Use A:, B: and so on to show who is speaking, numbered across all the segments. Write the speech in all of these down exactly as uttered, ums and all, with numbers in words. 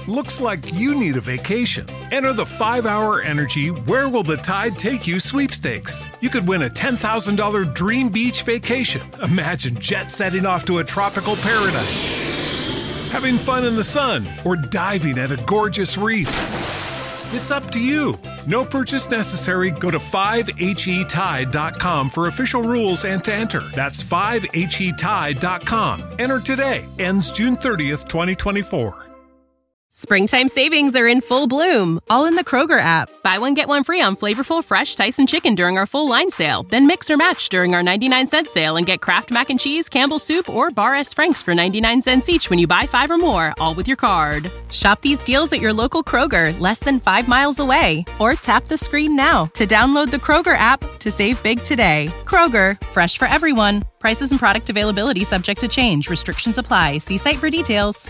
A: Looks like you need a vacation. Enter the five hour Energy Where Will the Tide Take You sweepstakes. You could win a ten thousand dollars dream beach vacation. Imagine jet setting off to a tropical paradise, having fun in the sun, or diving at a gorgeous reef. It's up to you. No purchase necessary. Go to five H E tide dot com for official rules and to enter. That's five H E tide dot com. Enter today. Ends June thirtieth, twenty twenty-four.
B: Springtime savings are in full bloom, all in the Kroger app. Buy one, get one free on flavorful fresh Tyson chicken during our full line sale. Then mix or match during our ninety-nine cent sale and get Kraft Mac and Cheese, Campbell's Soup, or Bar S. Frank's for ninety-nine cents each when you buy five or more, all with your card. Shop these deals at your local Kroger, less than five miles away. Or tap the screen now to download the Kroger app to save big today. Kroger, fresh for everyone. Prices and product availability subject to change. Restrictions apply. See site for details.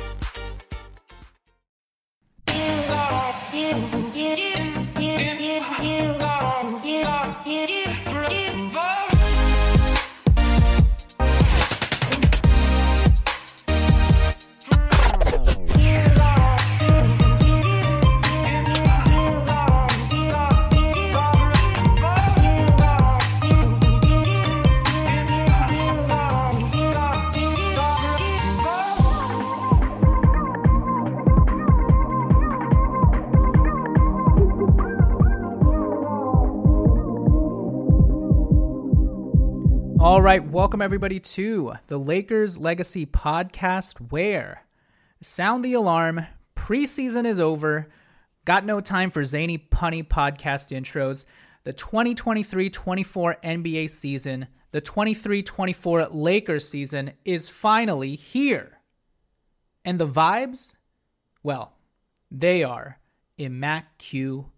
C: All right, welcome everybody to the Lakers Legacy Podcast, where sound the alarm, preseason is over, got no time for zany, punny podcast intros. The twenty twenty-three twenty-four N B A season, the twenty-three twenty-four Lakers season is finally here. And the vibes, well, they are immaculate.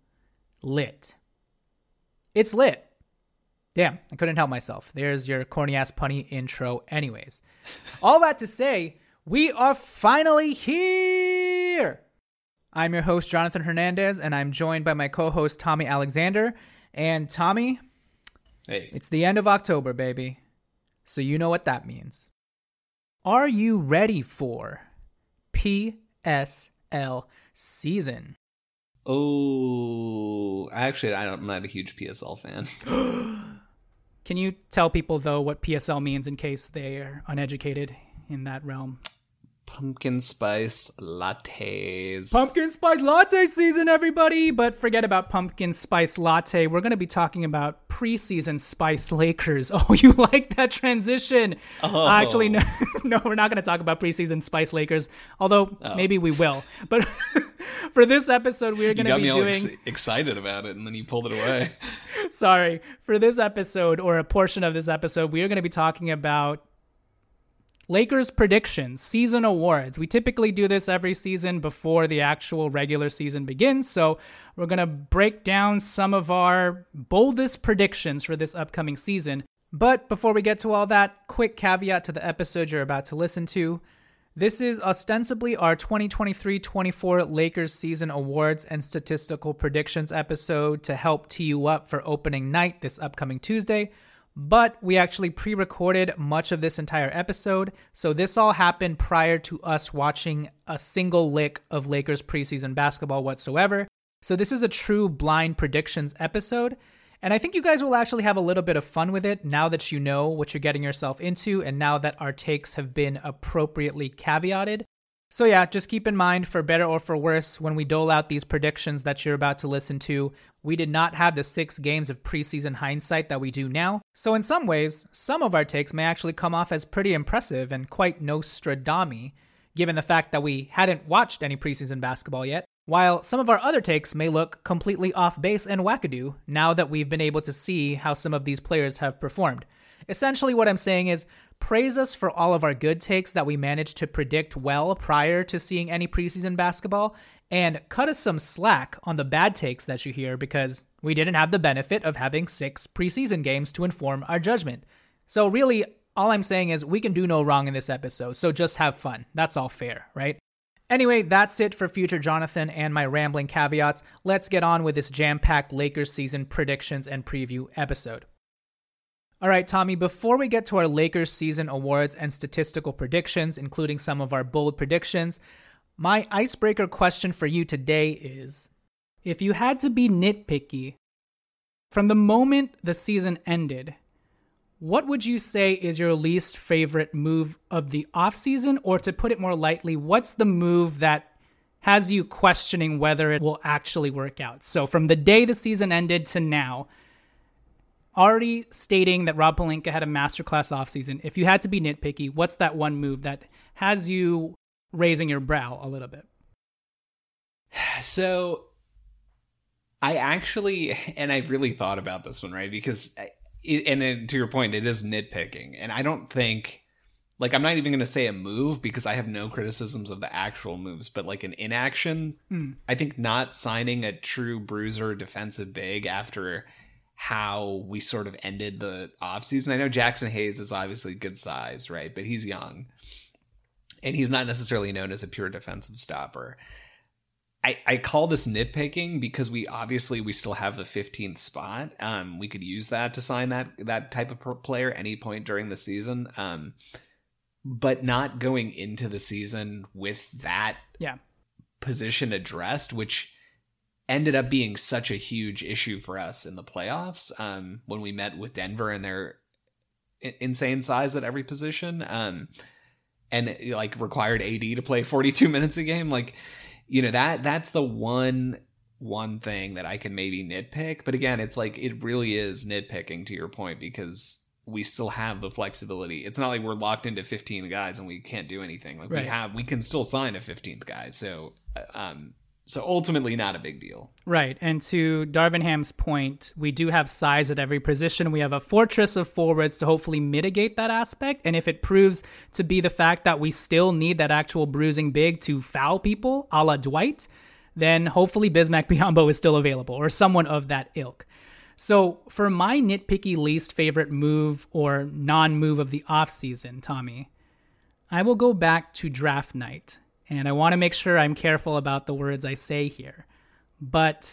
C: It's lit. Damn, I couldn't help myself. There's your corny-ass punny intro anyways. All that to say, we are finally here! I'm your host, Jonathan Hernandez, and I'm joined by my co-host, Tommy Alexander. And Tommy,
D: hey,
C: it's the end of October, baby. So you know what that means. Are you ready for P S L season?
D: Oh, actually, I don't, I'm not a huge P S L fan.
C: Can you tell people, though, what P S L means in case they are uneducated in that realm?
D: Pumpkin spice lattes.
C: Pumpkin spice latte season, everybody! But forget about pumpkin spice latte. We're going to be talking about preseason Spice Lakers. Oh, you like that transition?
D: Oh.
C: Uh, actually, no, no, we're not going to talk about preseason Spice Lakers, although oh. maybe we will. But for this episode, we're going to be doing... You got me all
D: ex- excited about it, and then you pulled it away.
C: Sorry. For this episode, or a portion of this episode, we are going to be talking about Lakers predictions, season awards. We typically do this every season before the actual regular season begins, so we're going to break down some of our boldest predictions for this upcoming season. But before we get to all that, quick caveat to the episode you're about to listen to. This is ostensibly our twenty twenty-three twenty-four Lakers season awards and statistical predictions episode to help tee you up for opening night this upcoming Tuesday. But we actually pre-recorded much of this entire episode, so this all happened prior to us watching a single lick of Lakers preseason basketball whatsoever. So this is a true blind predictions episode, and I think you guys will actually have a little bit of fun with it now that you know what you're getting yourself into and now that our takes have been appropriately caveated. So yeah, just keep in mind, for better or for worse, when we dole out these predictions that you're about to listen to, we did not have the six games of preseason hindsight that we do now. So in some ways, some of our takes may actually come off as pretty impressive and quite Nostradamus, given the fact that we hadn't watched any preseason basketball yet, while some of our other takes may look completely off base and wackadoo now that we've been able to see how some of these players have performed. Essentially what I'm saying is, praise us for all of our good takes that we managed to predict well prior to seeing any preseason basketball, and cut us some slack on the bad takes that you hear because we didn't have the benefit of having six preseason games to inform our judgment. So really, all I'm saying is we can do no wrong in this episode, so just have fun. That's all fair, right? Anyway, that's it for future Jonathan and my rambling caveats. Let's get on with this jam-packed Lakers season predictions and preview episode. All right, Tommy, before we get to our Lakers season awards and statistical predictions, including some of our bold predictions, My icebreaker question for you today is, if you had to be nitpicky, from the moment the season ended, what would you say is your least favorite move of the offseason? Or to put it more lightly, what's the move that has you questioning whether it will actually work out? So from the day the season ended to now, already stating that Rob Pelinka had a masterclass offseason, if you had to be nitpicky, what's that one move that has you raising your brow a little bit?
D: So I actually, and I really thought about this one, right? Because, it, and it, to your point, it is nitpicking. And I don't think, like, I'm not even going to say a move because I have no criticisms of the actual moves, but like an inaction, mm. I think not signing a true bruiser defensive big after how we sort of ended the offseason. I know Jackson Hayes is obviously good size, right? But he's young. And he's not necessarily known as a pure defensive stopper. I, I call this nitpicking because we obviously we still have the fifteenth spot. Um, we could use that to sign that that type of player any point during the season. Um, but not going into the season with that
C: yeah. position
D: addressed, which ended up being such a huge issue for us in the playoffs um, when we met with Denver and their insane size at every position. Um, and it, like required A D to play forty-two minutes a game. Like, you know, that that's the one one thing that I can maybe nitpick. But again, it's like it really is nitpicking to your point because we still have the flexibility. It's not like we're locked into fifteen guys and we can't do anything. Like right. we have, we can still sign a fifteenth guy. So, um, so ultimately not a big deal.
C: Right. And to Darvin Ham's point, we do have size at every position. We have a fortress of forwards to hopefully mitigate that aspect. And if it proves to be the fact that we still need that actual bruising big to foul people, a la Dwight, then hopefully Bismack Biyombo is still available or someone of that ilk. So for my nitpicky least favorite move or non-move of the offseason, Tommy, I will go back to draft night. And I want to make sure I'm careful about the words I say here. But,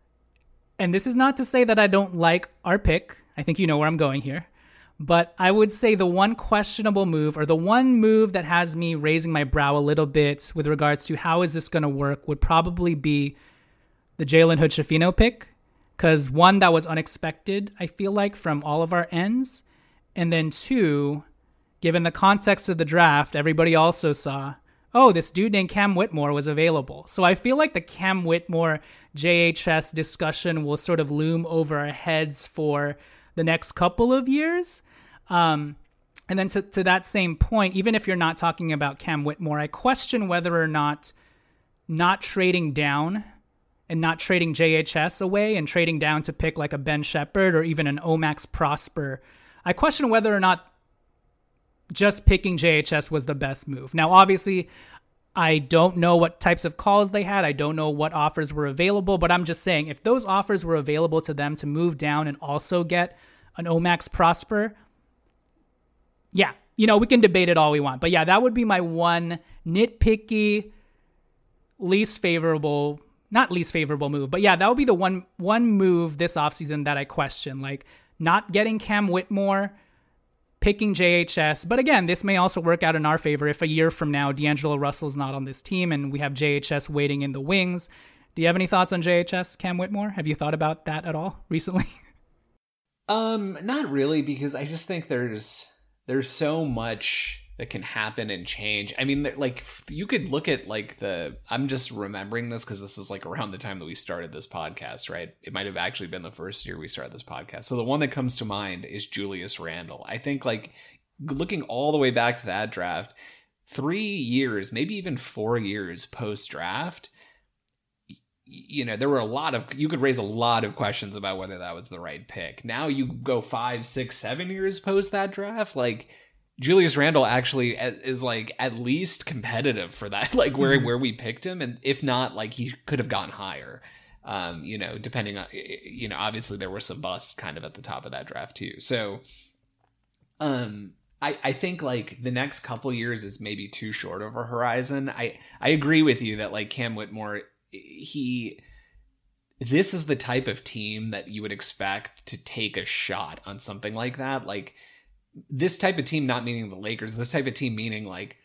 C: and this is not to say that I don't like our pick. I think you know where I'm going here. But I would say the one questionable move, or the one move that has me raising my brow a little bit with regards to how is this going to work, would probably be the Jalen Hood-Schifino pick. Because one, that was unexpected, I feel like, from all of our ends. And then two, given the context of the draft, everybody also saw, oh, this dude named Cam Whitmore was available. So I feel like the Cam Whitmore J H S discussion will sort of loom over our heads for the next couple of years. Um, and then to, to that same point, even if you're not talking about Cam Whitmore, I question whether or not not trading down and not trading J H S away and trading down to pick like a Ben Shepherd or even an Omax Prosper, I question whether or not just picking J H S was the best move. Now, obviously, I don't know what types of calls they had. I don't know what offers were available, but I'm just saying if those offers were available to them to move down and also get an Omax Prosper, yeah, you know, we can debate it all we want. But yeah, that would be my one nitpicky, least favorable, not least favorable move. But yeah, that would be the one one move this offseason that I question, like not getting Cam Whitmore, picking J H S. But again, this may also work out in our favor if a year from now D'Angelo Russell's not on this team and we have J H S waiting in the wings. Do you have any thoughts on J H S, Cam Whitmore? Have you thought about that at all recently?
D: Um, not really, because I just think there's there's so much that can happen and change. I mean, like, you could look at, like, the... I'm just remembering this because this is, like, around the time that we started this podcast, right? It might have actually been the first year we started this podcast. So the one that comes to mind is Julius Randle. I think, like, looking all the way back to that draft, three years, maybe even four years post-draft, you know, there were a lot of... You could raise a lot of questions about whether that was the right pick. Now you go five, six, seven years post that draft, like... Julius Randle actually is like at least competitive for that, like where, mm-hmm. where we picked him. And if not, like he could have gone higher, um, you know, depending on, you know, obviously there were some busts kind of at the top of that draft too. So um, I, I think like the next couple years is maybe too short of a horizon. I, I agree with you that like Cam Whitmore, he, this is the type of team that you would expect to take a shot on something like that. Like, this type of team, not meaning the Lakers, this type of team meaning like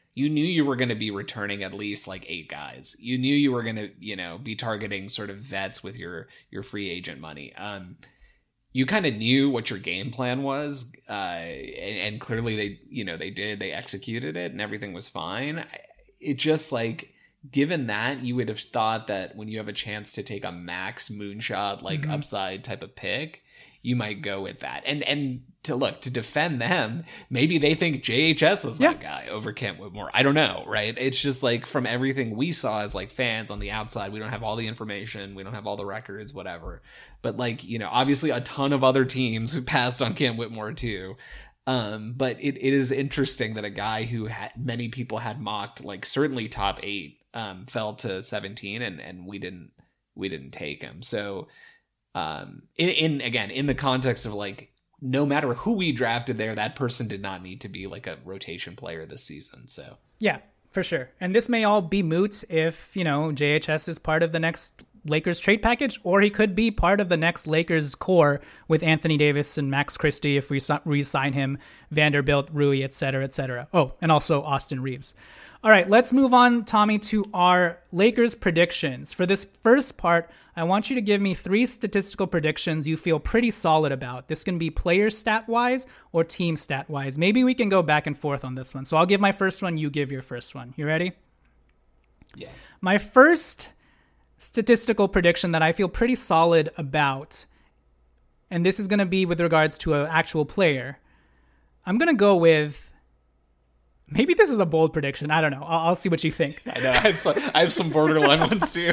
D: you knew you were going to be returning at least like eight guys. You knew you were going to, you know, be targeting sort of vets with your your free agent money. Um, you kind of knew what your game plan was, uh, and, and clearly they, you know, they did. They executed it, and everything was fine. It just like, given that, you would have thought that when you have a chance to take a max moonshot like mm-hmm. upside type of pick, you might go with that. And and to look, to defend them, maybe they think J H S is that yeah. guy over Kent Whitmore. I don't know, right? It's just like, from everything we saw as like fans on the outside, we don't have all the information, we don't have all the records, whatever. But like, you know, obviously a ton of other teams who passed on Kent Whitmore too. Um, but it, it is interesting that a guy who had many people had mocked, like certainly top eight, um, fell to seventeen, and, and we didn't we didn't take him. So um, in, in again, in the context of like, no matter who we drafted there, that person did not need to be like a rotation player this season. So
C: yeah, for sure. And this may all be moot if, you know, J H S is part of the next Lakers trade package, or he could be part of the next Lakers core with Anthony Davis and Max Christie if we re-sign him, Vanderbilt, Rui, et cetera, et cetera. Oh, and also Austin Reeves. All right, let's move on, Tommy, to our Lakers predictions. For this first part, I want you to give me three statistical predictions you feel pretty solid about. This can be player stat-wise or team stat-wise. Maybe we can go back and forth on this one. So I'll give my first one, you give your first one. You ready?
D: Yeah.
C: My first statistical prediction that I feel pretty solid about, and this is going to be with regards to an actual player, I'm going to go with, maybe this is a bold prediction. I don't know. I'll, I'll see what you think.
D: I know. I have some, I have some borderline ones too.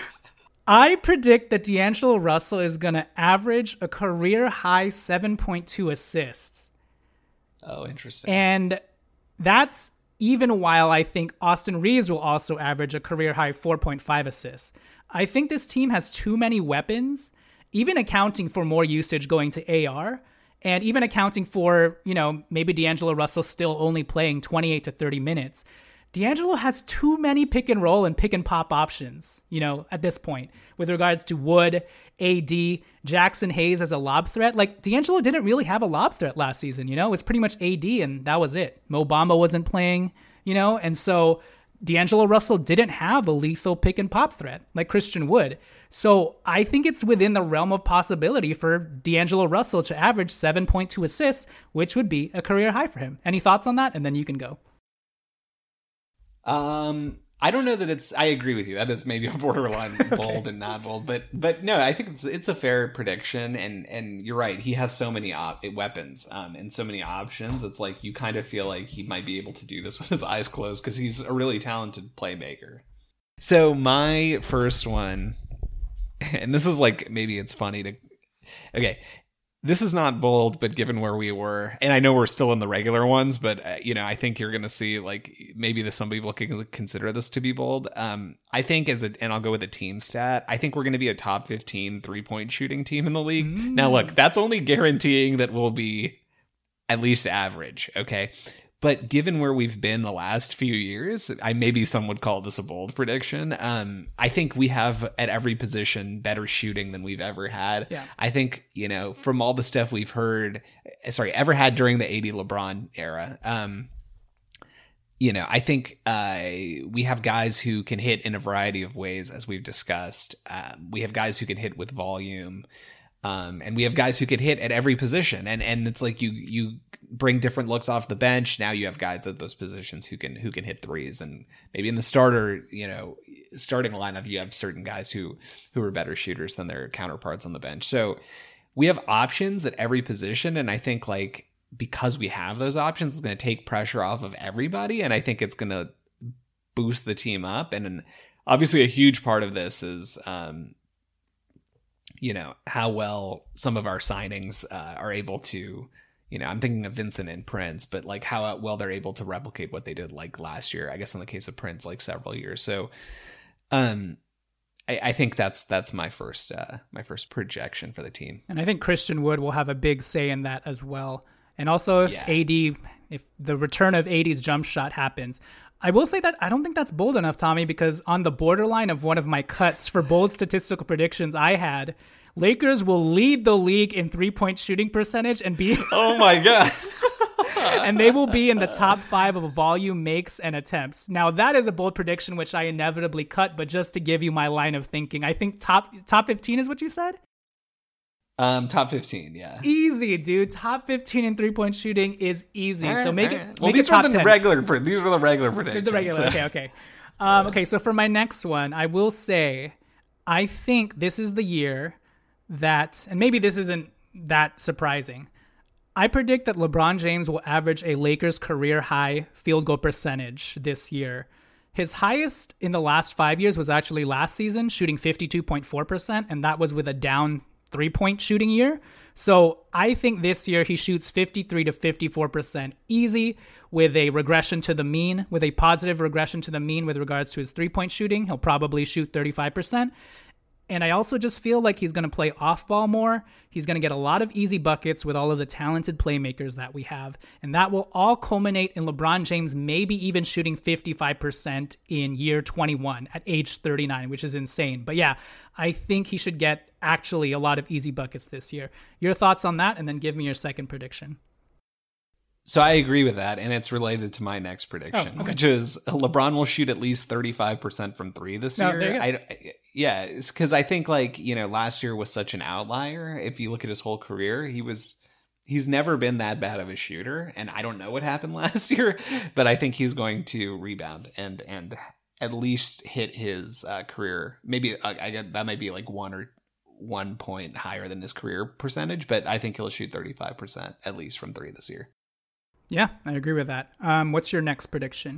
C: I predict that D'Angelo Russell is going to average a career high seven point two assists.
D: Oh, interesting.
C: And that's even while I think Austin Reeves will also average a career high four point five assists. I think this team has too many weapons, even accounting for more usage going to A R, and even accounting for, you know, maybe D'Angelo Russell still only playing twenty-eight to thirty minutes. D'Angelo has too many pick and roll and pick and pop options, you know, at this point, with regards to Wood, A D, Jackson Hayes as a lob threat. Like, D'Angelo didn't really have a lob threat last season, you know, it was pretty much A D and that was it. Mo Bamba wasn't playing, you know, and so D'Angelo Russell didn't have a lethal pick and pop threat like Christian Wood. So I think it's within the realm of possibility for D'Angelo Russell to average seven point two assists, which would be a career high for him. Any thoughts on that? And then you can go.
D: Um, I don't know that it's, I agree with you. That is maybe a borderline bold okay. and not bold, but, but no, I think it's, it's a fair prediction. And, and you're right. He has so many op- weapons, um, and so many options. It's like, you kind of feel like he might be able to do this with his eyes closed because he's a really talented playmaker. So my first one, and this is like, maybe it's funny to, okay, this is not bold, but given where we were, and I know we're still in the regular ones, but, uh, you know, I think you're going to see, like, maybe this, some people can consider this to be bold. Um, I think as a, and I'll go with a team stat, I think we're going to be a top fifteen three-point shooting team in the league. Mm. Now, look, that's only guaranteeing that we'll be at least average, okay? But given where we've been the last few years, I maybe some would call this a bold prediction. Um, I think we have at every position better shooting than we've ever had.
C: Yeah.
D: I think, you know, from all the stuff we've heard, sorry, ever had during the A D LeBron era, um, you know, I think uh, we have guys who can hit in a variety of ways, as we've discussed. Um, we have guys who can hit with volume. Um, and we have guys who can hit at every position, and and it's like you you bring different looks off the bench. Now you have guys at those positions who can who can hit threes, and maybe in the starter, you know, starting lineup, you have certain guys who who are better shooters than their counterparts on the bench. So we have options at every position, and I think like because we have those options, it's going to take pressure off of everybody, and I think it's going to boost the team up. And, and obviously, a huge part of this is. Um, you know, how well some of our signings uh, are able to, you know, I'm thinking of Vincent and Prince, but like how well they're able to replicate what they did like last year, I guess in the case of Prince, like several years. So um, I, I think that's, that's my first, uh, my first projection for the team.
C: And I think Christian Wood will have a big say in that as well. And also if yeah. A D, if the return of A D's jump shot happens, I will say that I don't think that's bold enough, Tommy, because on the borderline of one of my cuts for bold statistical predictions I had, Lakers will lead the league in three-point shooting percentage and be...
D: Oh, my God.
C: and they will be in the top five of volume, makes, and attempts. Now, that is a bold prediction, which I inevitably cut, but just to give you my line of thinking, I think top top fifteen is what you said?
D: Um, top fifteen, yeah.
C: Easy, dude. Top fifteen in three-point shooting is easy.
D: Right,
C: so make
D: right.
C: it
D: Well,
C: make
D: these
C: it top
D: were the
C: ten.
D: regular. These were the regular predictions.
C: The regular.
D: So.
C: Okay, okay. Um, okay, so for my next one, I will say, I think this is the year that, and maybe this isn't that surprising, I predict that LeBron James will average a Lakers career high field goal percentage this year. His highest in the last five years was actually last season, shooting fifty-two point four percent, and that was with a down three-point shooting year. So I think this year he shoots fifty-three to fifty-four percent easy with a regression to the mean, with a positive regression to the mean with regards to his three-point shooting. He'll probably shoot thirty-five percent. And I also just feel like he's going to play off ball more. He's going to get a lot of easy buckets with all of the talented playmakers that we have. And that will all culminate in LeBron James maybe even shooting fifty-five percent in year twenty-one at age thirty-nine, which is insane. But yeah, I think he should get actually a lot of easy buckets this year. Your thoughts on that? And then give me your second prediction.
D: So I agree with that, and it's related to my next prediction, oh, okay. which is LeBron will shoot at least thirty-five percent from three this
C: no,
D: year.
C: There you go.
D: I, yeah, it's because I think, like, you know, last year was such an outlier. If you look at his whole career, he was he's never been that bad of a shooter, and I don't know what happened last year, but I think he's going to rebound and and at least hit his uh, career. Maybe uh, I get that might be like one or one point higher than his career percentage, but I think he'll shoot thirty-five percent at least from three this year.
C: Yeah, I agree with that. Um, what's your next prediction?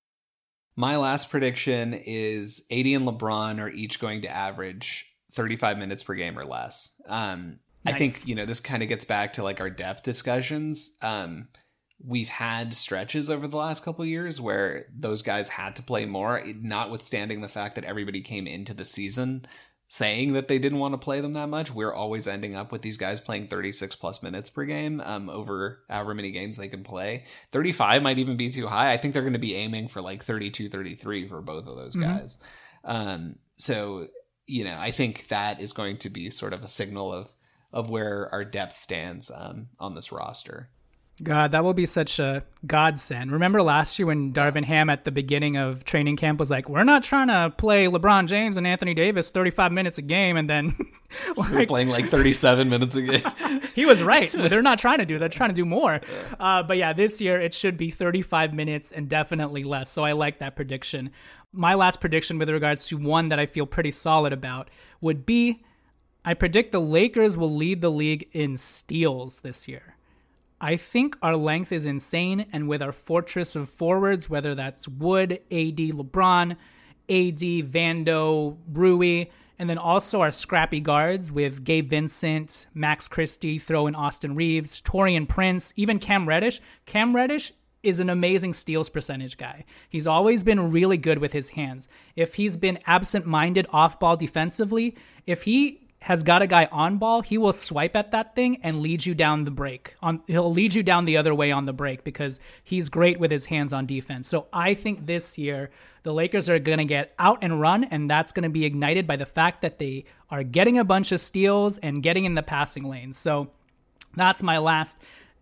D: My last prediction is A D and LeBron are each going to average thirty-five minutes per game or less. Um, nice. I think, you know, this kind of gets back to like our depth discussions. Um, we've had stretches over the last couple of years where those guys had to play more, notwithstanding the fact that everybody came into the season saying that they didn't want to play them that much. We're always ending up with these guys playing thirty-six plus minutes per game um, over however many games they can play. thirty-five might even be too high. I think they're going to be aiming for like thirty-two, thirty-three for both of those guys. Mm-hmm. Um, so, you know, I think that is going to be sort of a signal of, of where our depth stands um, on this roster.
C: God, that will be such a godsend. Remember last year when Darvin Ham at the beginning of training camp was like, we're not trying to play LeBron James and Anthony Davis thirty-five minutes a game, and then
D: like, we're playing like thirty-seven minutes a game.
C: He was right. They're not trying to do that. They're trying to do more. Uh, but yeah, this year it should be thirty-five minutes and definitely less. So I like that prediction. My last prediction with regards to one that I feel pretty solid about would be, I predict the Lakers will lead the league in steals this year. I think our length is insane, and with our fortress of forwards, whether that's Wood, A D, LeBron, A D, Vando, Rui, and then also our scrappy guards with Gabe Vincent, Max Christie, throw in Austin Reeves, Taurean Prince, even Cam Reddish. Cam Reddish is an amazing steals percentage guy. He's always been really good with his hands. If he's been absent-minded off-ball defensively, if he has got a guy on ball, he will swipe at that thing and lead you down the break. On, he'll lead you down the other way on the break because he's great with his hands on defense. So I think this year the Lakers are going to get out and run, and that's going to be ignited by the fact that they are getting a bunch of steals and getting in the passing lane. So that's my last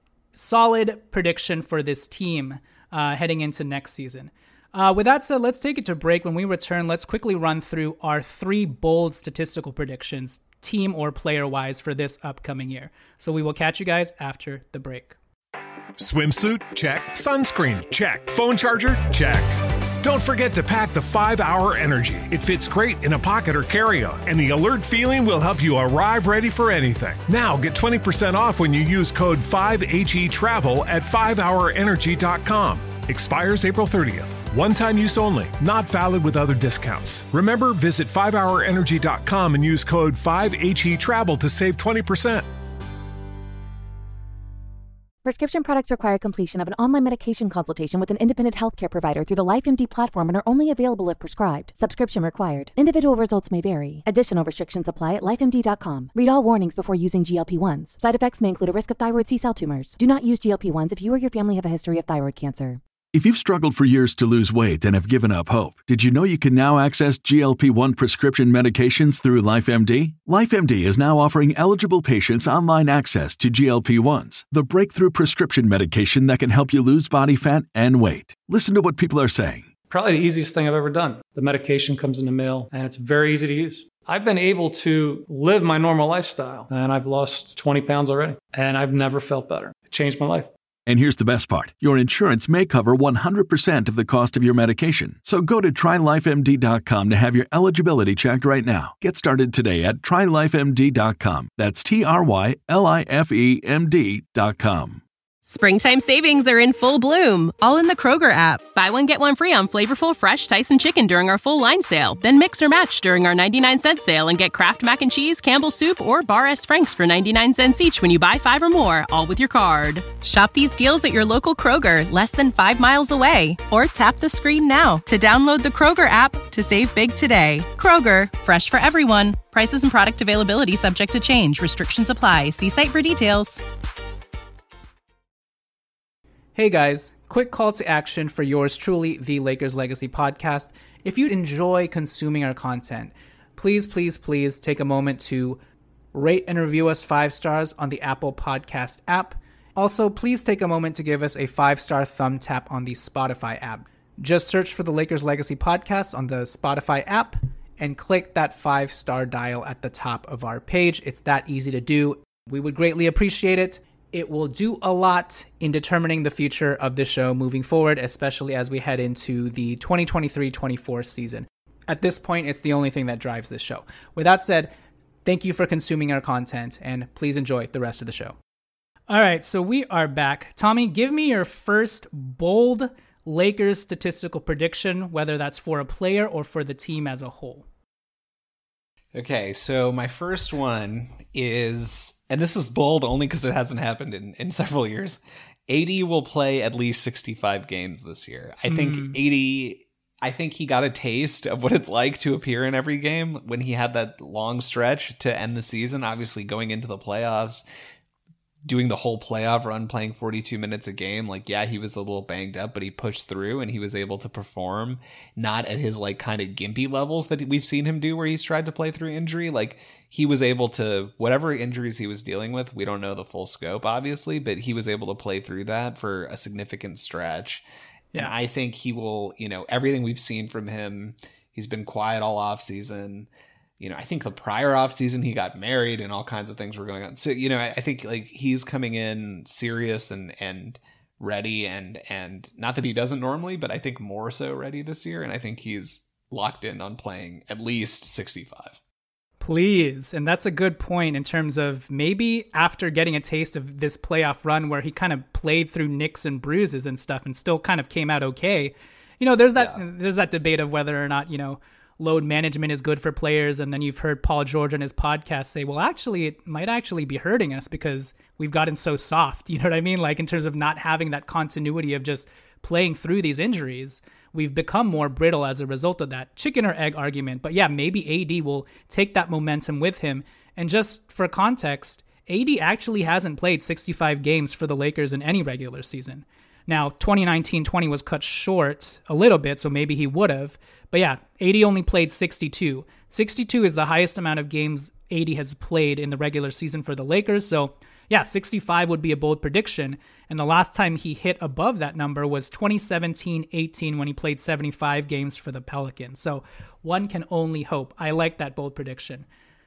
C: solid prediction for this team uh, heading into next season. Uh, with that said, let's take it to break. When we return, let's quickly run through our three bold statistical predictions, team or player-wise, for this upcoming year. So we will catch you guys after the break.
A: Swimsuit? Check. Sunscreen? Check. Phone charger? Check. Don't forget to pack the five hour Energy. It fits great in a pocket or carry-on, and the alert feeling will help you arrive ready for anything. Now get twenty percent off when you use code five H E travel at five hour energy dot com. Expires April thirtieth. One-time use only. Not valid with other discounts. Remember, visit five hour energy dot com and use code five H E travel to save twenty percent.
E: Prescription products require completion of an online medication consultation with an independent healthcare provider through the LifeMD platform and are only available if prescribed. Subscription required. Individual results may vary. Additional restrictions apply at life M D dot com. Read all warnings before using G L P ones. Side effects may include a risk of thyroid C-cell tumors. Do not use G L P ones if you or your family have a history of thyroid cancer.
F: If you've struggled for years to lose weight and have given up hope, did you know you can now access G L P one prescription medications through LifeMD? LifeMD is now offering eligible patients online access to G L P ones, the breakthrough prescription medication that can help you lose body fat and weight. Listen to what people are saying.
G: Probably the easiest thing I've ever done. The medication comes in the mail, and it's very easy to use. I've been able to live my normal lifestyle, and I've lost twenty pounds already, and I've never felt better. It changed my life.
F: And here's the best part. Your insurance may cover one hundred percent of the cost of your medication. So go to try life M D dot com to have your eligibility checked right now. Get started today at try life M D dot com. That's T R Y L I F E M D dot com.
B: Springtime savings are in full bloom, all in the Kroger app. Buy one, get one free on flavorful, fresh Tyson chicken during our full line sale. Then mix or match during our ninety-nine cent sale and get Kraft Mac and Cheese, Campbell's Soup, or Bar S. Frank's for ninety-nine cents each when you buy five or more, all with your card. Shop these deals at your local Kroger, less than five miles away. Or tap the screen now to download the Kroger app to save big today. Kroger, fresh for everyone. Prices and product availability subject to change. Restrictions apply. See site for details.
C: Hey guys, quick call to action for yours truly, the Lakers Legacy Podcast. If you enjoy consuming our content, please, please, please take a moment to rate and review us five stars on the Apple Podcast app. Also, please take a moment to give us a five-star thumb tap on the Spotify app. Just search for the Lakers Legacy Podcast on the Spotify app and click that five-star dial at the top of our page. It's that easy to do. We would greatly appreciate it. It will do a lot in determining the future of the show moving forward, especially as we head into the twenty twenty-three twenty-four season. At this point, it's the only thing that drives this show. With that said, thank you for consuming our content, and please enjoy the rest of the show. All right, so we are back. Tommy, give me your first bold Lakers statistical prediction, whether that's for a player or for the team as a whole.
D: Okay, so my first one is, and this is bold only because it hasn't happened in, in several years, A D will play at least sixty-five games this year. I think mm. A D, I think he got a taste of what it's like to appear in every game when he had that long stretch to end the season, obviously going into the playoffs, doing the whole playoff run, playing forty-two minutes a game. Like, yeah, he was a little banged up, but he pushed through and he was able to perform, not at his like kind of gimpy levels that we've seen him do where he's tried to play through injury. Like, he was able to, whatever injuries he was dealing with, we don't know the full scope, obviously, but he was able to play through that for a significant stretch. Yeah. And I think he will, you know, everything we've seen from him, he's been quiet all off season. You know, I think the prior offseason he got married and all kinds of things were going on. So, you know, I, I think like he's coming in serious and and ready and and not that he doesn't normally, but I think more so ready this year. And I think he's locked in on playing at least sixty-five.
C: Please. And that's a good point in terms of maybe after getting a taste of this playoff run where he kind of played through nicks and bruises and stuff and still kind of came out okay. You know, there's that yeah. there's that debate of whether or not, you know, load management is good for players. And then you've heard Paul George on his podcast say, well, actually, it might actually be hurting us because we've gotten so soft. You know what I mean? Like in terms of not having that continuity of just playing through these injuries, we've become more brittle as a result of that chicken or egg argument. But yeah, maybe A D will take that momentum with him. And just for context, A D actually hasn't played sixty-five games for the Lakers in any regular season. Now, twenty nineteen twenty was cut short a little bit, so maybe he would have. But yeah, A D only played sixty-two. sixty-two is the highest amount of games A D has played in the regular season for the Lakers. So yeah, sixty-five would be a bold prediction. And the last time he hit above that number was twenty seventeen eighteen when he played seventy-five games for the Pelicans. So one can only hope. I like that bold prediction.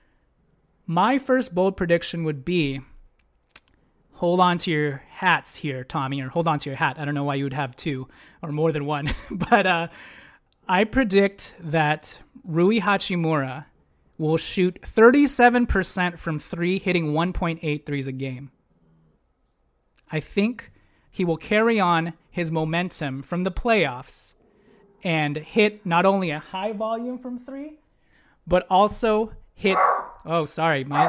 C: My first bold prediction would be, hold on to your hats here, Tommy, or hold on to your hat. I don't know why you would have two or more than one. but uh, I predict that Rui Hachimura will shoot thirty-seven percent from three, hitting one point eight threes a game. I think he will carry on his momentum from the playoffs and hit not only a high volume from three, but also hit... Oh, sorry. My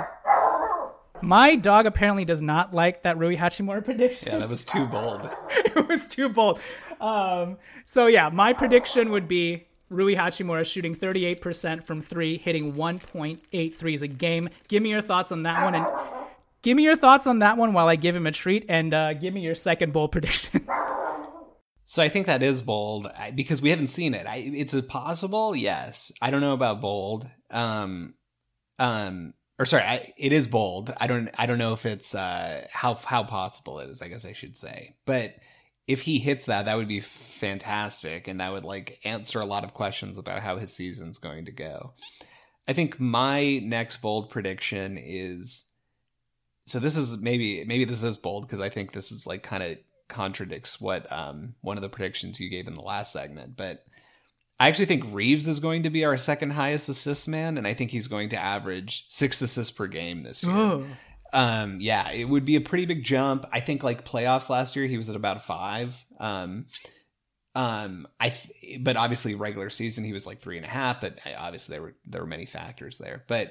C: my dog apparently does not like that Rui Hachimura prediction.
D: Yeah, that was too bold.
C: It was too bold. Um, so yeah, my prediction would be Rui Hachimura shooting thirty-eight percent from three, hitting one point eight threes a game. Give me your thoughts on that one, and give me your thoughts on that one while I give him a treat, and uh, give me your second bold prediction.
D: So I think that is bold I, because we haven't seen it. I, it's a possible, yes. I don't know about bold. Um, um, or sorry, I, it is bold. I don't. I don't know if it's uh, how how possible it is. I guess I should say. But if he hits that, that would be fantastic, and that would like answer a lot of questions about how his season's going to go. I think my next bold prediction is. So this is maybe maybe this is bold because I think this is like kind of contradicts what um, one of the predictions you gave in the last segment. But I actually think Reeves is going to be our second highest assist man, and I think he's going to average six assists per game this year.
C: Oh.
D: Um, yeah, it would be a pretty big jump. I think like playoffs last year, he was at about five. Um, um, I th- but obviously regular season he was like three and a half. But obviously there were there were many factors there, but.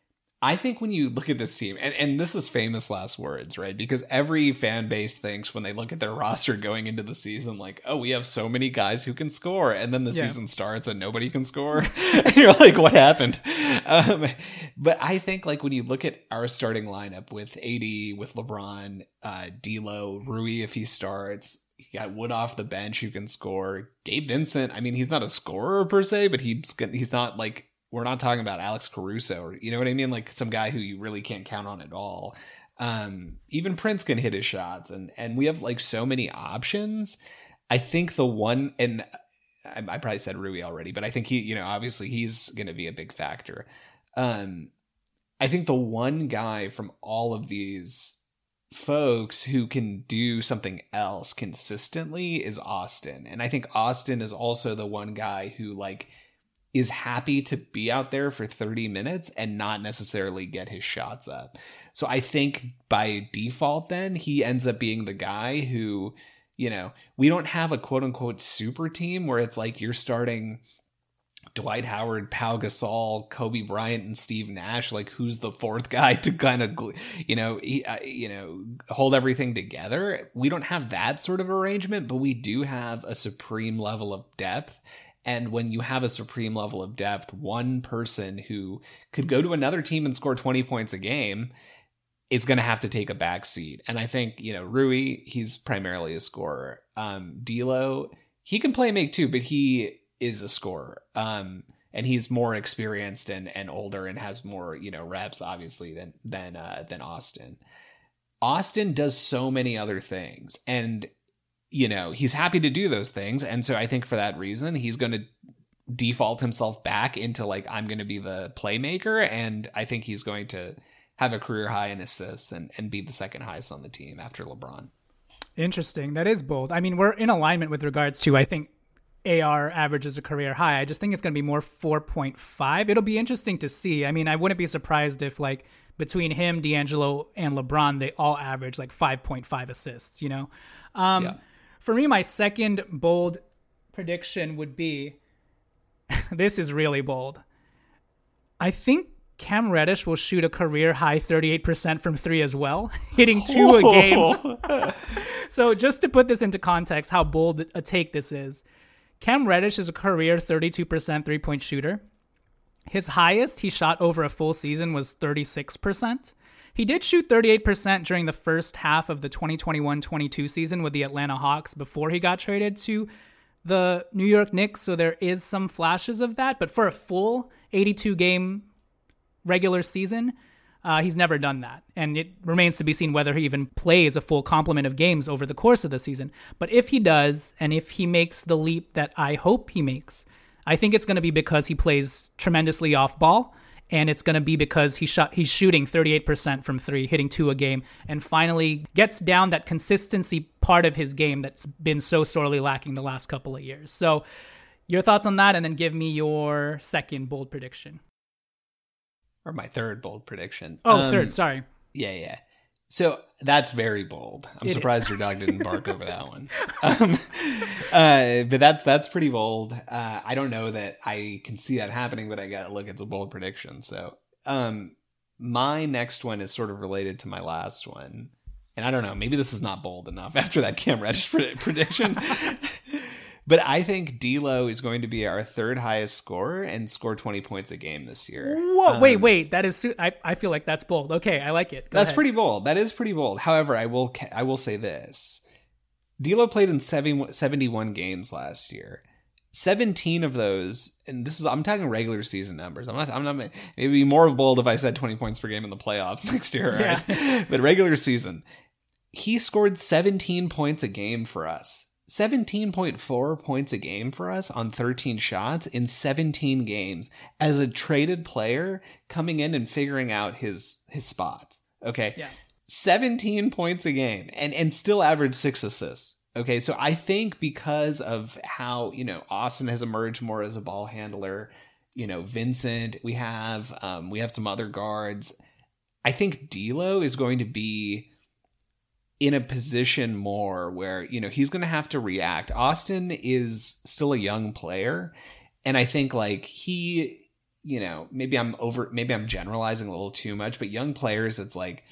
D: I think when you look at this team, and, and this is famous last words, right? Because every fan base thinks when they look at their roster going into the season, like, oh, we have so many guys who can score. And then the yeah. season starts and nobody can score. And you're like, what happened? Um, but I think like when you look at our starting lineup with A D, with LeBron, uh, D'Lo, Rui, if he starts, you got Wood off the bench who can score. Gabe Vincent, I mean, he's not a scorer per se, but he's he's not like, we're not talking about Alex Caruso or, you know what I mean? Like some guy who you really can't count on at all. Um, even Prince can hit his shots and, and we have like so many options. I think the one, and I, I probably said Rui already, but I think he, you know, obviously he's going to be a big factor. Um, I think the one guy from all of these folks who can do something else consistently is Austin. And I think Austin is also the one guy who like, is happy to be out there for thirty minutes and not necessarily get his shots up. So I think by default, then he ends up being the guy who, you know, we don't have a quote unquote super team where it's like you're starting Dwight Howard, Pau Gasol, Kobe Bryant, and Steve Nash. Like who's the fourth guy to kind of, you know, he, uh, you know, hold everything together. We don't have that sort of arrangement, but we do have a supreme level of depth. And when you have a supreme level of depth, one person who could go to another team and score twenty points a game is going to have to take a back seat. And I think, you know, Rui, he's primarily a scorer. Um, D'Lo, he can play make too, but he is a scorer. Um, and he's more experienced and, and older and has more, you know, reps, obviously, than than uh, than Austin. Austin does so many other things. And you know, he's happy to do those things. And so I think for that reason, he's going to default himself back into like, I'm going to be the playmaker. And I think he's going to have a career high in assists and, and be the second highest on the team after LeBron.
C: Interesting. That is bold. I mean, we're in alignment with regards to, I think A R averages a career high. I just think it's going to be more four point five. It'll be interesting to see. I mean, I wouldn't be surprised if like between him, D'Angelo, and LeBron, they all average like five point five assists, you know? Um, yeah. For me, my second bold prediction would be, this is really bold. I think Cam Reddish will shoot a career high thirty-eight percent from three as well, hitting two oh. a game. So just to put this into context, how bold a take this is, Cam Reddish is a career thirty-two percent three-point shooter. His highest he shot over a full season was thirty-six percent. He did shoot thirty-eight percent during the first half of the twenty twenty-one twenty-two season with the Atlanta Hawks before he got traded to the New York Knicks, so there is some flashes of that. But for a full eighty-two game regular season, uh, he's never done that. And it remains to be seen whether he even plays a full complement of games over the course of the season. But if he does, and if he makes the leap that I hope he makes, I think it's going to be because he plays tremendously off ball. And it's going to be because he shot, he's shooting thirty-eight percent from three, hitting two a game, and finally gets down that consistency part of his game that's been so sorely lacking the last couple of years. So your thoughts on that, and then give me your second bold prediction.
D: Or my third bold prediction.
C: Oh,
D: um,
C: third, sorry.
D: Yeah, yeah. So that's very bold. I'm
C: it
D: surprised
C: is.
D: Your dog didn't bark over that one. Um, uh, but that's that's pretty bold. Uh, I don't know that I can see that happening, but I got look, it's a bold prediction. So um, my next one is sort of related to my last one. And I don't know, maybe this is not bold enough after that Cam Reddish prediction. But I think D'Lo is going to be our third highest scorer and score twenty points a game this year.
C: Whoa,
D: um,
C: wait, wait. That is, I, I feel like that's bold. Okay, I like it. Go
D: that's
C: ahead.
D: pretty bold. That is pretty bold. However, I will I will say this. D'Lo played in seventy-one games last year. seventeen of those, and this is I'm talking regular season numbers. I'm not. I'm not. Maybe more of bold if I said twenty points per game in the playoffs next year, right? Yeah. But regular season, he scored seventeen points a game for us. seventeen point four points a game for us on thirteen shots in seventeen games as a traded player coming in and figuring out his his spots. Okay,
C: yeah,
D: seventeen points a game and and still averaged six assists. Okay, so I think because of how, you know, Austin has emerged more as a ball handler, you know, Vincent, we have um, we have some other guards. I think D'Lo is going to be in a position more where, you know, he's going to have to react. Austin is still a young player, and I think like he, you know, maybe I'm over, maybe I'm generalizing a little too much, but young players, it's like,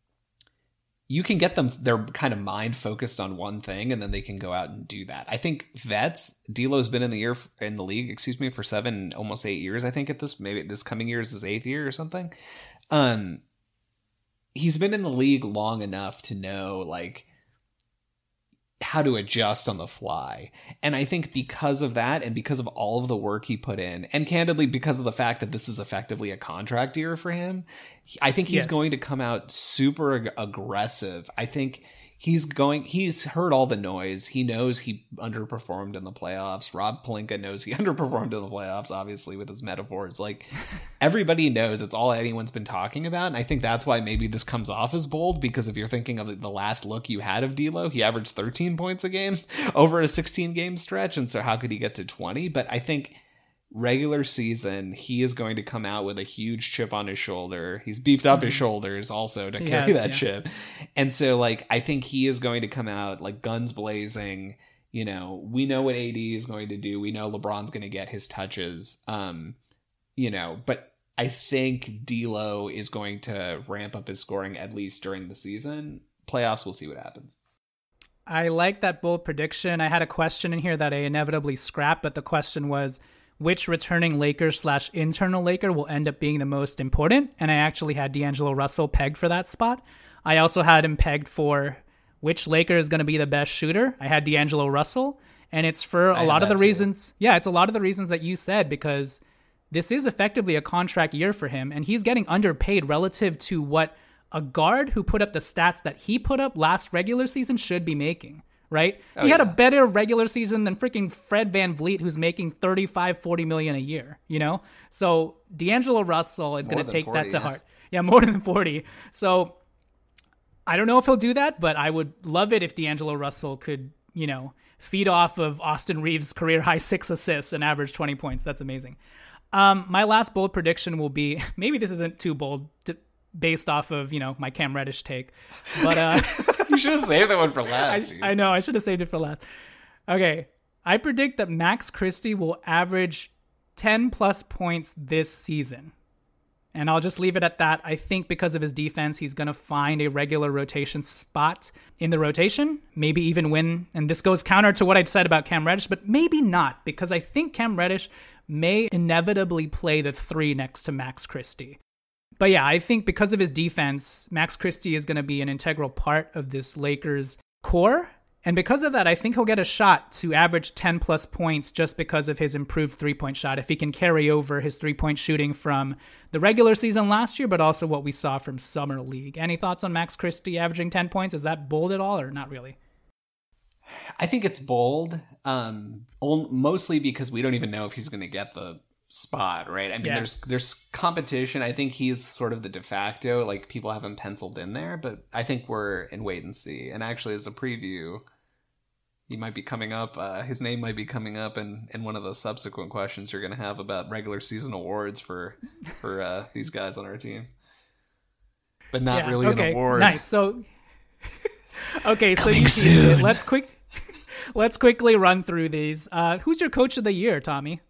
D: you can get them, they're kind of mind focused on one thing and then they can go out and do that. I think vets, D'Lo's been in the year in the league, excuse me, for seven, almost eight years. I think at this, maybe this coming year is his eighth year or something. Um, he's been in the league long enough to know like how to adjust on the fly. And I think because of that and because of all of the work he put in, and candidly, because of the fact that this is effectively a contract year for him, I think he's yes. going to come out super ag- aggressive. I think he's going, he's heard all the noise. He knows he underperformed in the playoffs. Rob Pelinka knows he underperformed in the playoffs, obviously, with his metaphors. Like, everybody knows it's all anyone's been talking about. And I think that's why maybe this comes off as bold, because if you're thinking of the last look you had of D'Lo, he averaged thirteen points a game over a sixteen game stretch. And so how could he get to twenty? But I think regular season, he is going to come out with a huge chip on his shoulder. He's beefed up mm-hmm. his shoulders also to
C: he
D: carry
C: has,
D: that
C: yeah.
D: chip. And so, like, I think he is going to come out like guns blazing. You know, we know what A D is going to do. We know LeBron's going to get his touches. Um, you know, but I think D'Lo is going to ramp up his scoring at least during the season. Playoffs, we'll see what happens.
C: I like that bold prediction. I had a question in here that I inevitably scrapped, but the question was, which returning Laker slash internal Laker will end up being the most important? And I actually had D'Angelo Russell pegged for that spot. I also had him pegged for which Laker is going to be the best shooter. I had D'Angelo Russell. And it's for a lot of the reasons. Yeah, it's a lot of the reasons that you said, because this is effectively a contract year for him. And he's getting underpaid relative to what a guard who put up the stats that he put up last regular season should be making. Right? Oh, he had yeah. a better regular season than freaking Fred VanVleet, who's making thirty-five, forty million a year, you know? So D'Angelo Russell is going to take forty, that to yeah. heart. Yeah, more than forty. So I don't know if he'll do that, but I would love it if D'Angelo Russell could, you know, feed off of Austin Reeves' career high six assists and average twenty points. That's amazing. Um, my last bold prediction will be, maybe this isn't too bold to, based off of, you know, my Cam Reddish take, but uh
D: you should have saved that one for last.
C: I, I know I should have saved it for last. Okay, I predict that Max Christie will average ten plus points this season, and I'll just leave it at that. I think because of his defense, he's going to find a regular rotation spot in the rotation, maybe even win. And this goes counter to what I'd said about Cam Reddish, but maybe not, because I think Cam Reddish may inevitably play the three next to Max Christie. But yeah, I think because of his defense, Max Christie is going to be an integral part of this Lakers core. And because of that, I think he'll get a shot to average ten plus points just because of his improved three-point shot, if he can carry over his three-point shooting from the regular season last year, but also what we saw from Summer League. Any thoughts on Max Christie averaging ten points? Is that bold at all or not really?
D: I think it's bold, um, mostly because we don't even know if he's going to get the spot, right? I mean, yeah. there's there's competition. I think he's sort of the de facto, like people have him penciled in there, but I think we're in wait and see. And actually, as a preview, he might be coming up, uh, his name might be coming up in, in one of the subsequent questions you're going to have about regular season awards for for uh, these guys on our team. But not yeah, really
C: okay.
D: an award.
C: Nice. So, okay, so
D: Coming
C: you
D: soon.
C: let's quick let's quickly run through these. Uh, who's your coach of the year, Tommy?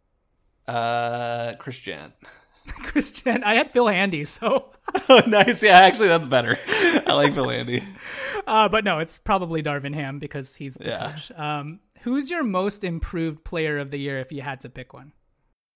D: Uh, Chris Jan.
C: Chris Jan. I had Phil Handy, so.
D: Oh, nice. Yeah, actually, that's better. I like Phil Handy.
C: Uh, but no, it's probably Darvin Ham because he's the
D: yeah.
C: coach. Um, who's your most improved player of the year if you had to pick one?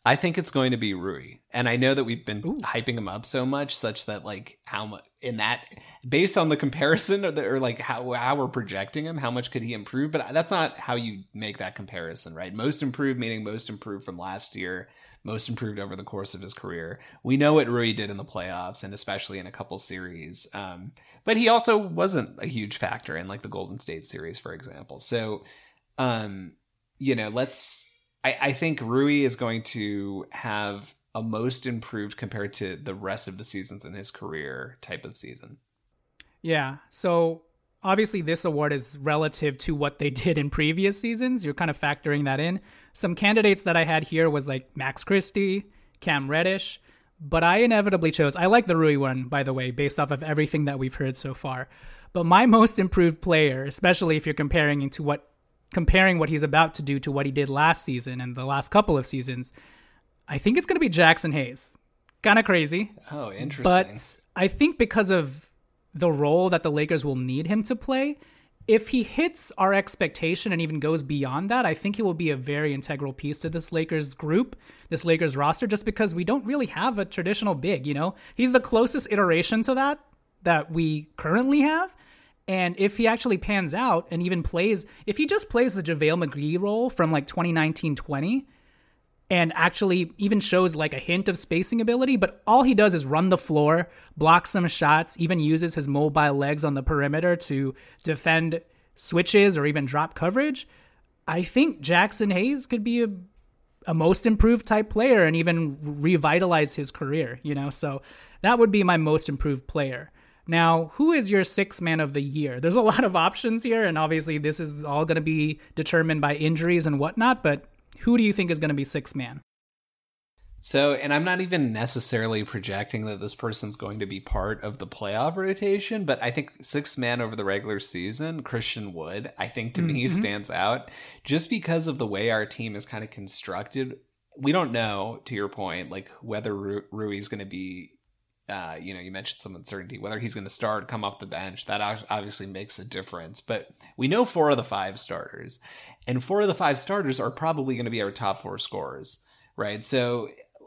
D: I think it's going to be Rui. And I know that we've been
C: Ooh.
D: hyping him up so much such that like how much in that based on the comparison or, the, or like how, how we're projecting him, how much could he improve? But that's not how you make that comparison, right? Most improved meaning most improved from last year, most improved over the course of his career. We know what Rui did in the playoffs and especially in a couple series. Um, but he also wasn't a huge factor in like the Golden State series, for example. So, um, you know, let's, I, I think Rui is going to have a most improved compared to the rest of the seasons in his career type of season.
C: Yeah. So obviously this award is relative to what they did in previous seasons. You're kind of factoring that in. Some candidates that I had here was like Max Christie, Cam Reddish, but I inevitably chose, I like the Rui one, by the way, based off of everything that we've heard so far. But my most improved player, especially if you're comparing into what comparing what he's about to do to what he did last season and the last couple of seasons, I think it's going to be Jackson Hayes. Kind of crazy.
D: Oh, interesting.
C: But I think because of the role that the Lakers will need him to play, if he hits our expectation and even goes beyond that, I think he will be a very integral piece to this Lakers group, this Lakers roster, just because we don't really have a traditional big, you know? He's the closest iteration to that that we currently have. And if he actually pans out and even plays, if he just plays the JaVale McGee role from like twenty nineteen twenty and actually even shows like a hint of spacing ability, but all he does is run the floor, block some shots, even uses his mobile legs on the perimeter to defend switches or even drop coverage, I think Jackson Hayes could be a, a most improved type player and even revitalize his career, you know? So that would be my most improved player. Now, who is your sixth man of the year? There's a lot of options here, and obviously this is all going to be determined by injuries and whatnot, but who do you think is going to be sixth man?
D: So, and I'm not even necessarily projecting that this person's going to be part of the playoff rotation, but I think sixth man over the regular season, Christian Wood, I think to mm-hmm. me stands out just because of the way our team is kind of constructed. We don't know, to your point, like whether Ru- Rui's going to be Uh, you know, you mentioned some uncertainty, whether he's going to start, come off the bench. That obviously makes a difference. But we know four of the five starters. And four of the five starters are probably going to be our top four scorers, right? So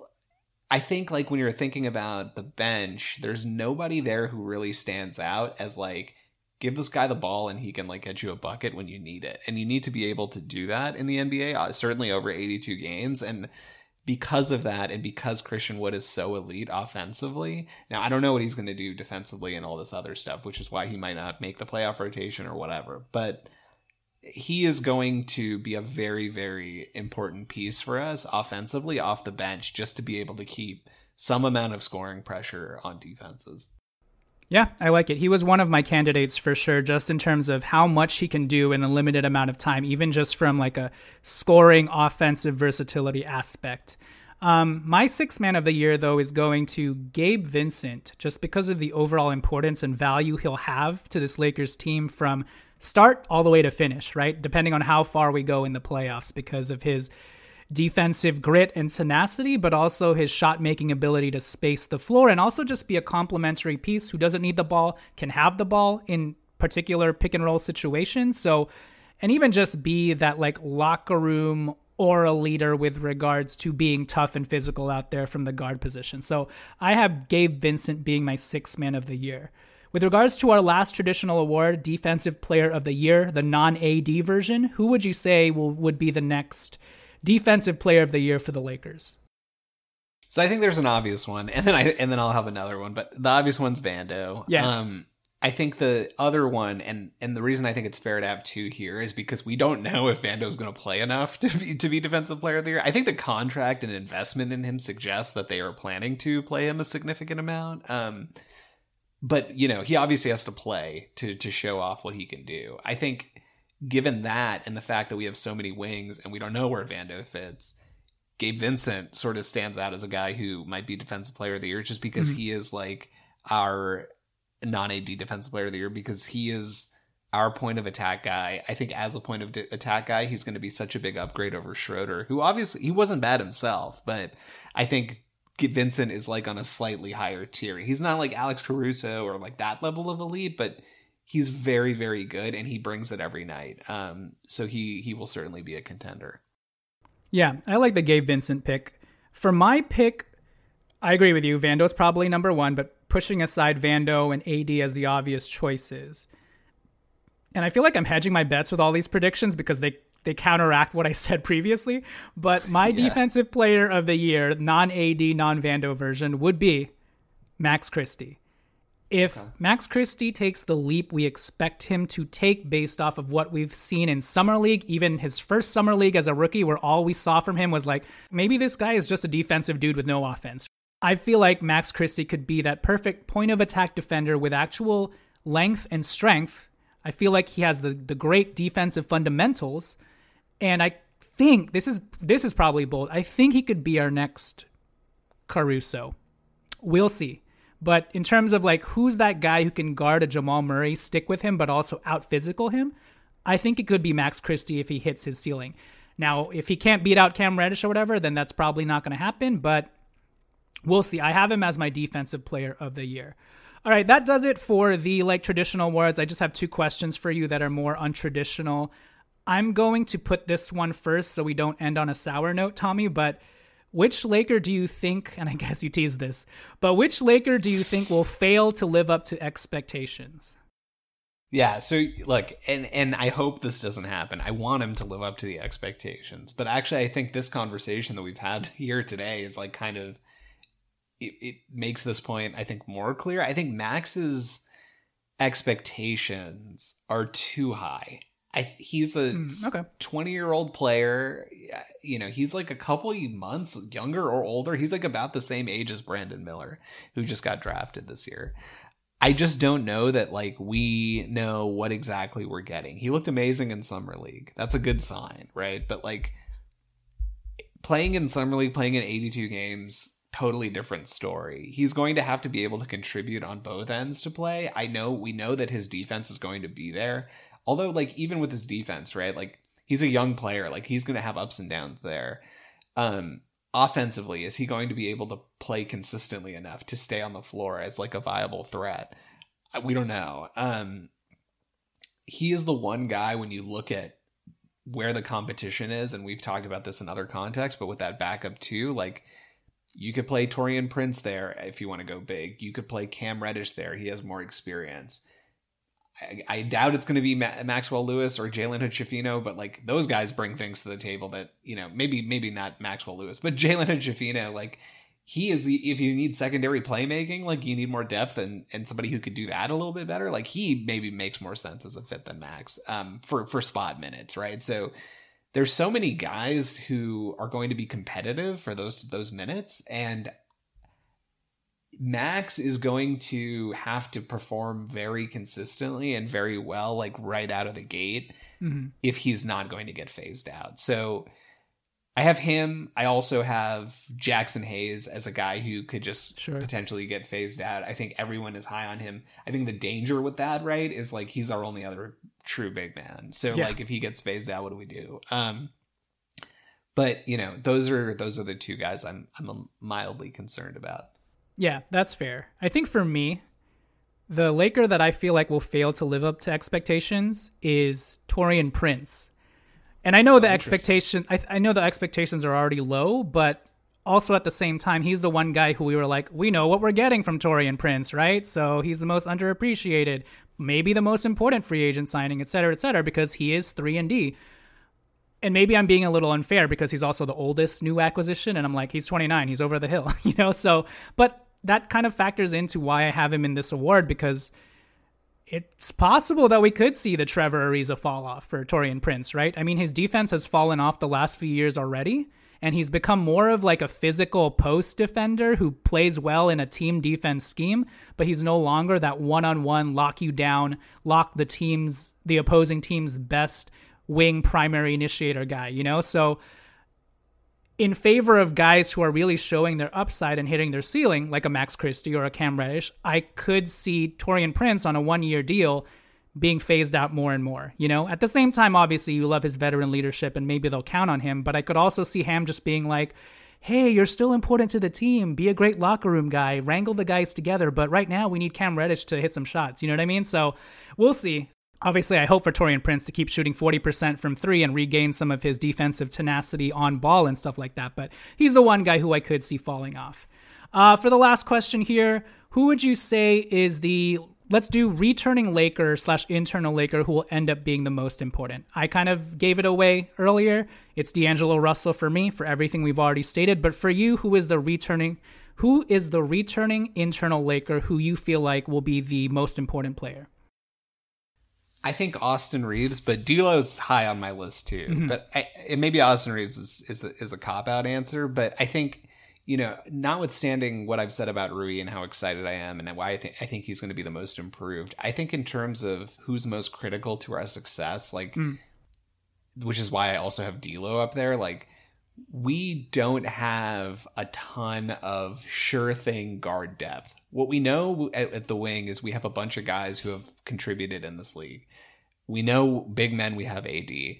D: I think, like, when you're thinking about the bench, there's nobody there who really stands out as, like, give this guy the ball and he can, like, get you a bucket when you need it. And you need to be able to do that in the N B A, uh, certainly over eighty-two games. And because of that, and because Christian Wood is so elite offensively, now I don't know what he's going to do defensively and all this other stuff, which is why he might not make the playoff rotation or whatever, but he is going to be a very, very important piece for us offensively off the bench, just to be able to keep some amount of scoring pressure on defenses.
C: Yeah, I like it. He was one of my candidates for sure, just in terms of how much he can do in a limited amount of time, even just from like a scoring offensive versatility aspect. Um, my sixth man of the year, though, is going to Gabe Vincent, just because of the overall importance and value he'll have to this Lakers team from start all the way to finish, right? Depending on how far we go in the playoffs, because of his defensive grit and tenacity, but also his shot-making ability to space the floor and also just be a complementary piece who doesn't need the ball, can have the ball in particular pick-and-roll situations. So, and even just be that like locker room aura leader with regards to being tough and physical out there from the guard position. So I have Gabe Vincent being my sixth man of the year. With regards to our last traditional award, Defensive Player of the Year, the non-A D version, who would you say will, would be the next Defensive Player of the Year for the Lakers?
D: So I think there's an obvious one, and then I and then I'll have another one, but the obvious one's Vando.
C: Yeah.
D: Um, I think the other one, and and the reason I think it's fair to have two here is because we don't know if Vando's going to play enough to be to be Defensive Player of the Year. I think the contract and investment in him suggests that they are planning to play him a significant amount. Um, but you know, he obviously has to play to to show off what he can do. I think, given that and the fact that we have so many wings and we don't know where Vando fits, Gabe Vincent sort of stands out as a guy who might be Defensive Player of the Year just because mm-hmm. he is like our non-A D Defensive Player of the Year, because he is our point of attack guy. I think as a point of de- attack guy, he's going to be such a big upgrade over Schroeder, who obviously he wasn't bad himself, but I think Vincent is like on a slightly higher tier. He's not like Alex Caruso or like that level of elite, but he's very, very good, and he brings it every night. Um, so he he will certainly be a contender.
C: Yeah, I like the Gabe Vincent pick. For my pick, I agree with you. Vando's probably number one, but pushing aside Vando and A D as the obvious choices. And I feel like I'm hedging my bets with all these predictions because they, they counteract what I said previously. But my yeah. defensive player of the year, non-A D, non-Vando version, would be Max Christie. If okay. Max Christie takes the leap we expect him to take based off of what we've seen in Summer League, even his first Summer League as a rookie, where all we saw from him was like, maybe this guy is just a defensive dude with no offense. I feel like Max Christie could be that perfect point of attack defender with actual length and strength. I feel like he has the, the great defensive fundamentals. And I think this is this is probably bold. I think he could be our next Caruso. We'll see. But in terms of like who's that guy who can guard a Jamal Murray, stick with him, but also out physical him, I think it could be Max Christie if he hits his ceiling. Now, if he can't beat out Cam Reddish or whatever, then that's probably not going to happen. But we'll see. I have him as my defensive player of the year. All right, that does it for the like traditional awards. I just have two questions for you that are more untraditional. I'm going to put this one first so we don't end on a sour note, Tommy, but which Laker do you think, and I guess you teased this, but which Laker do you think will fail to live up to expectations?
D: Yeah, so look, and, and I hope this doesn't happen. I want him to live up to the expectations. But actually, I think this conversation that we've had here today is like kind of, it, it makes this point, I think, more clear. I think Max's expectations are too high. I, he's a mm, okay. twenty-year-old player. You know, he's like a couple of months younger or older. He's like about the same age as Brandon Miller, who just got drafted this year. I just don't know that, like, we know what exactly we're getting. He looked amazing in Summer League. That's a good sign, right? But, like, playing in Summer League, playing in eighty-two games, totally different story. He's going to have to be able to contribute on both ends to play. I know, we know that his defense is going to be there. Although, like, even with his defense, right, like, he's a young player. Like, he's going to have ups and downs there. Um, offensively, is he going to be able to play consistently enough to stay on the floor as, like, a viable threat? We don't know. Um, he is the one guy, when you look at where the competition is, and we've talked about this in other contexts, but with that backup too, like, you could play Taurean Prince there if you want to go big. You could play Cam Reddish there. He has more experience. I, I doubt it's going to be Ma- Maxwell Lewis or Jalen Hood-Schifino, but like those guys bring things to the table that, you know, maybe maybe not Maxwell Lewis, but Jalen Hood-Schifino, like he is the, if you need secondary playmaking, like you need more depth and and somebody who could do that a little bit better, like he maybe makes more sense as a fit than Max um, for for spot minutes, right? So there's so many guys who are going to be competitive for those those minutes, and Max is going to have to perform very consistently and very well, like right out of the gate, mm-hmm. if he's not going to get phased out. So I have him. I also have Jackson Hayes as a guy who could just sure. potentially get phased out. I think everyone is high on him. I think the danger with that, right, is like he's our only other true big man. So yeah. like if he gets phased out, what do we do? Um, but you know, those are those are the two guys I'm I'm mildly concerned about.
C: Yeah, that's fair. I think for me, the Laker that I feel like will fail to live up to expectations is Taurean Prince. And I know oh, the expectation, I, I know the expectations are already low, but also at the same time, he's the one guy who we were like, we know what we're getting from Taurean Prince, right? So he's the most underappreciated, maybe the most important free agent signing, et cetera, et cetera, because he is three and D. And maybe I'm being a little unfair because he's also the oldest new acquisition, and I'm like, he's twenty-nine, he's over the hill, you know? So, but that kind of factors into why I have him in this award, because it's possible that we could see the Trevor Ariza fall off for Taurean Prince, right? I mean, his defense has fallen off the last few years already, and he's become more of like a physical post defender who plays well in a team defense scheme, but he's no longer that one-on-one lock you down, lock the team's, the opposing team's best wing primary initiator guy, you know? So in favor of guys who are really showing their upside and hitting their ceiling, like a Max Christie or a Cam Reddish, I could see Taurean Prince on a one-year deal being phased out more and more. You know, at the same time, obviously, you love his veteran leadership and maybe they'll count on him, but I could also see Ham just being like, hey, you're still important to the team. Be a great locker room guy. Wrangle the guys together. But right now, we need Cam Reddish to hit some shots. You know what I mean? So we'll see. Obviously, I hope for Taurean Prince to keep shooting forty percent from three and regain some of his defensive tenacity on ball and stuff like that. But he's the one guy who I could see falling off. Uh, for the last question here, who would you say is the, let's do returning Laker slash internal Laker who will end up being the most important? I kind of gave it away earlier. It's D'Angelo Russell for me for everything we've already stated. But for you, who is the returning, who is the returning internal Laker who you feel like will be the most important player?
D: I think Austin Reeves, but D'Lo's high on my list too. Mm-hmm. But I, it maybe Austin Reeves is is a, is a cop-out answer. But I think, you know, notwithstanding what I've said about Rui and how excited I am and why I think I think he's going to be the most improved, I think in terms of who's most critical to our success, like, mm. which is why I also have D'Lo up there. Like, we don't have a ton of sure thing guard depth. What we know at, at the wing is we have a bunch of guys who have contributed in this league. We know big men, we have A D.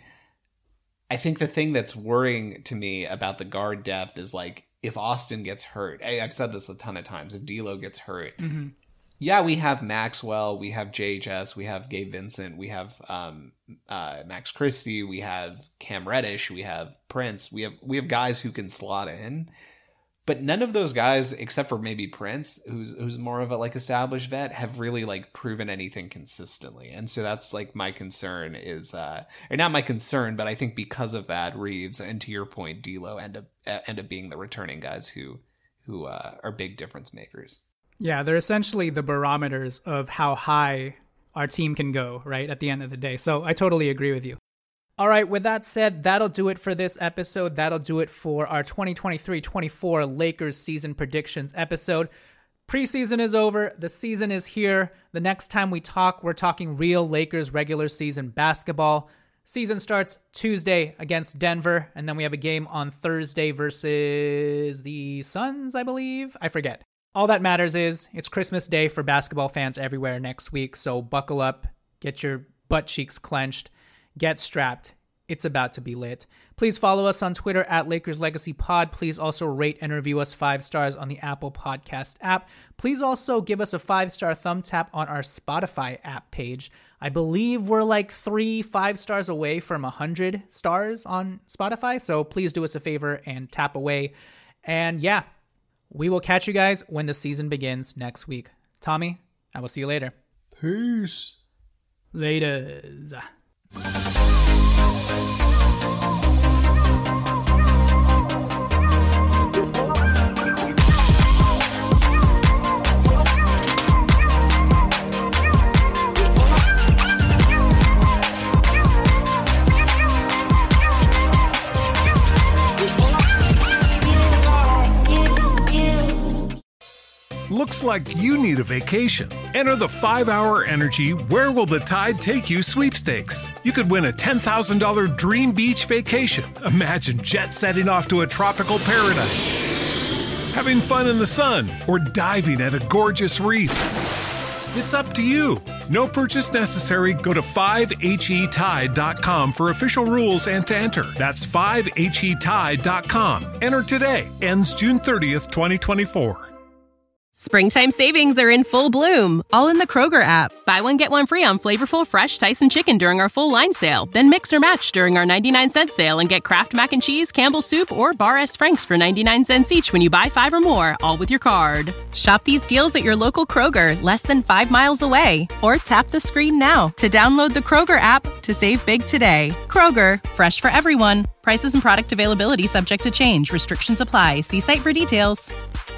D: I think the thing that's worrying to me about the guard depth is, like, if Austin gets hurt, I, I've said this a ton of times, if D'Lo gets hurt, mm-hmm. yeah, we have Maxwell, we have J H S, we have Gabe Vincent, we have um, uh, Max Christie, we have Cam Reddish, we have Prince, we have we have guys who can slot in. But none of those guys, except for maybe Prince, who's who's more of a like established vet, have really like proven anything consistently. And so that's like my concern is, uh, or not my concern, but I think because of that, Reeves and to your point, D'Lo end up end up being the returning guys who who uh, are big difference makers.
C: Yeah, they're essentially the barometers of how high our team can go, right, at the end of the day. So I totally agree with you. All right, with that said, that'll do it for this episode. That'll do it for our twenty twenty-three twenty-four Lakers season predictions episode. Preseason is over. The season is here. The next time we talk, we're talking real Lakers regular season basketball. Season starts Tuesday against Denver, and then we have a game on Thursday versus the Suns, I believe. I forget. All that matters is it's Christmas Day for basketball fans everywhere next week, so buckle up, get your butt cheeks clenched, get strapped. It's about to be lit. Please follow us on Twitter at Lakers Legacy Pod. Please also rate and review us five stars on the Apple Podcast app. Please also give us a five-star thumb tap on our Spotify app page. I believe we're like three five stars away from one hundred stars on Spotify, so please do us a favor and tap away. And yeah, we will catch you guys when the season begins next week. Tommy, I will see you later.
D: Peace.
C: Laters.
A: Looks like you need a vacation. Enter the five hour Energy Where Will the Tide Take You sweepstakes. You could win a ten thousand dollars dream beach vacation. Imagine jet setting off to a tropical paradise, having fun in the sun, or diving at a gorgeous reef. It's up to you. No purchase necessary. Go to five H E tide dot com for official rules and to enter. That's five H E tide dot com. Enter today. Ends June thirtieth, twenty twenty-four.
B: Springtime savings are in full bloom, all in the Kroger app. Buy one, get one free on flavorful, fresh Tyson chicken during our full line sale. Then mix or match during our ninety-nine cent sale and get Kraft Mac and Cheese, Campbell's Soup, or Bar S. Frank's for ninety-nine cents each when you buy five or more, all with your card. Shop these deals at your local Kroger, less than five miles away. Or tap the screen now to download the Kroger app to save big today. Kroger, fresh for everyone. Prices and product availability subject to change. Restrictions apply. See site for details.